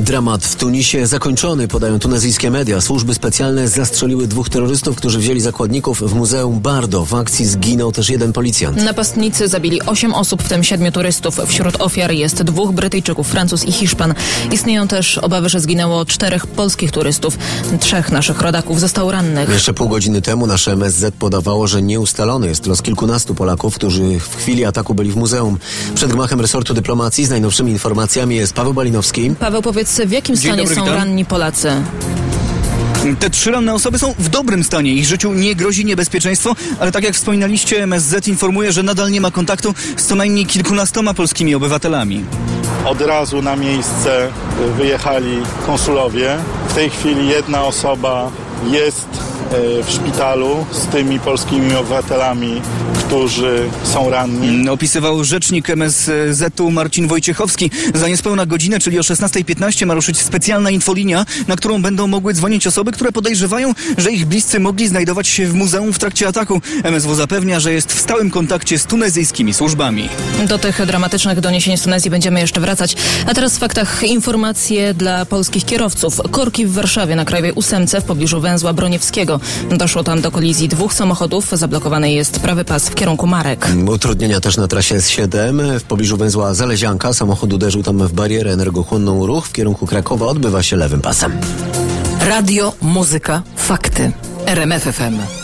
Dramat w Tunisie zakończony, podają tunezyjskie media. Służby specjalne zastrzeliły 2 terrorystów, którzy wzięli zakładników w Muzeum Bardo. W akcji zginął też 1 policjant. Napastnicy zabili 8 osób, w tym 7 turystów. Wśród ofiar jest 2 Brytyjczyków, Francuz i Hiszpan. Istnieją też obawy, że zginęło 4 polskich turystów. 3 naszych rodaków zostało rannych. Jeszcze pół godziny temu nasze MSZ podawało, że nieustalony jest los kilkunastu Polaków, którzy w chwili ataku byli w muzeum. Przed gmachem resortu dyplomacji z najnowszymi informacjami jest Paweł Balinowski. Paweł, powiedz, w jakim stanie dobry, są witam. ranni Polacy? Te 3 ranne osoby są w dobrym stanie. Ich życiu nie grozi niebezpieczeństwo, ale tak jak wspominaliście, MSZ informuje, że nadal nie ma kontaktu z co najmniej kilkunastoma polskimi obywatelami. Od razu na miejsce wyjechali konsulowie. W tej chwili 1 osoba jest w szpitalu z tymi polskimi obywatelami, którzy są ranni. Opisywał rzecznik MSZ-u Marcin Wojciechowski. Za niespełna godzinę, czyli o 16:15 ma ruszyć specjalna infolinia, na którą będą mogły dzwonić osoby, które podejrzewają, że ich bliscy mogli znajdować się w muzeum w trakcie ataku. MSW zapewnia, że jest w stałym kontakcie z tunezyjskimi służbami. Do tych dramatycznych doniesień z Tunezji będziemy jeszcze wracać. A teraz w faktach informacje dla polskich kierowców. Korki w Warszawie na Krajowej 8 w pobliżu węzła Broniewskiego. Doszło tam do kolizji 2 samochodów. Zablokowany jest prawy pas w kierunku Marek. Utrudnienia też na trasie S7. W pobliżu węzła Zalezianka samochód uderzył tam w barierę energochłonną. Ruch w kierunku Krakowa odbywa się lewym pasem. Radio, muzyka, fakty. RMF FM.